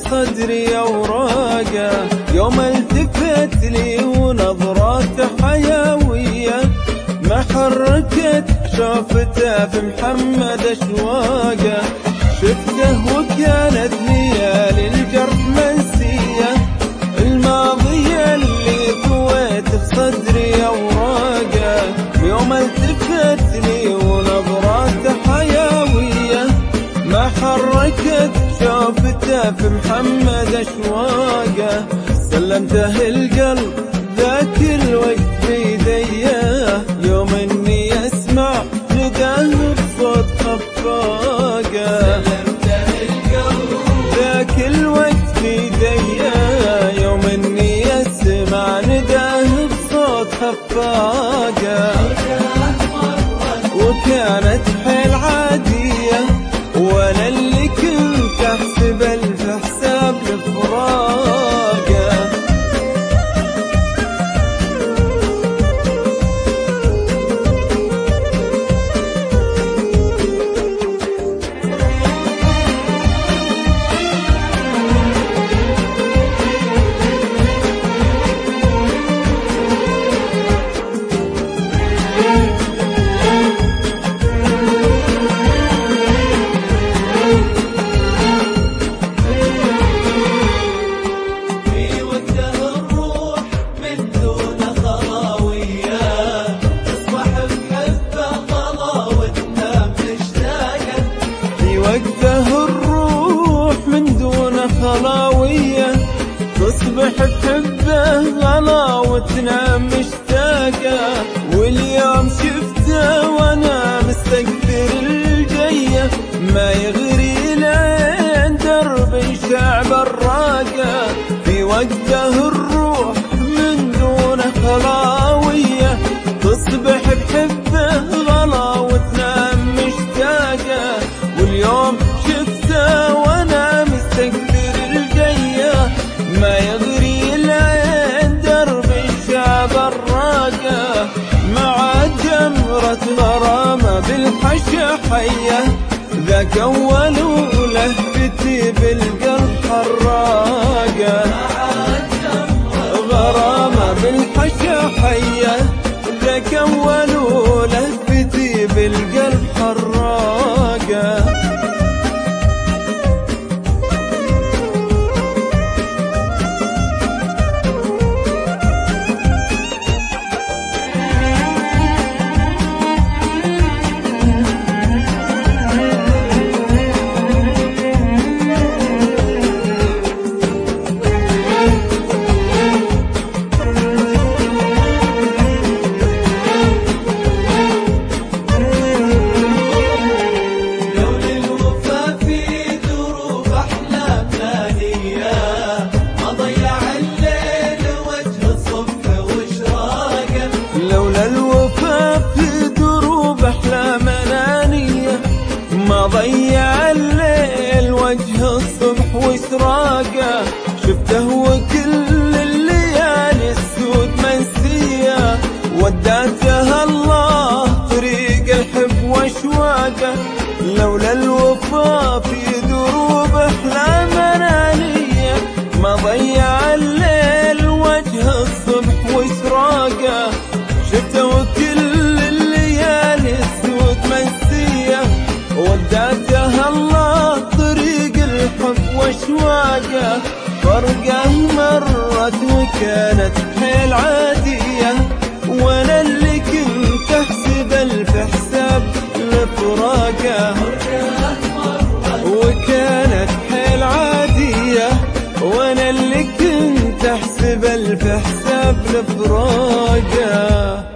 صدري أوراقه، يوم التفت لي ونظراته حيوية، ما حركت شوفته في محمد أشواقه، شفته وكانت ليالي الجرح منسية، الماضي اللي طويت في صدري أوراقه، يوم التفت لي ونظراته حيوية، ما حركت شوفته في محمد أشواقه، سلمته القلب ذاك الوقت بيديه، يوم اني اسمع نداه بصوت خفاقه، سلمته القلب ذاك الوقت بيديه، يوم اني اسمع نداه بصوت خفاقه، وكانت حيل عاديه، وانا اللي كنت احسب الف حساب لفراقه. وقته الروح من دون خلاوية، تصبح بحبه غلا وتنام مشتاقة، واليوم شفته وانا مستقبل الجية، ما يغري لين دربي شعب الراقة، في وقته الروح من دون خلاوية، تصبح بحبه غلا وتنام مشتاقة، واليوم شفته وانا مستقبل الجية، ما يغري لين درب الشعب الراقة، مع جمرة غرامة بالحشا حية، ذاك أول لهفتي بالقلب حراقة، غرامة بالحشا حية، ذاك أول لهفتي بالقلب حراقة. ما ضيع الليل وجه الصبح واشراقه، شفته وكل الليالي السود منسيه، وداته الله طريق الحب واشواقه، لولا الوفا في دروب احلام انانيه، ما ضيع الليل وجه الصبح واشراقه، شفته وكل الليالي السود منسيه، وداته الله طريق الحب واشواقه، فرقه مرت وكانت حيل عادية، وانا اللي كنت احسب الف حساب لفراقه، وكانت حيل عادية، وانا اللي كنت احسب الف حساب لفراقه.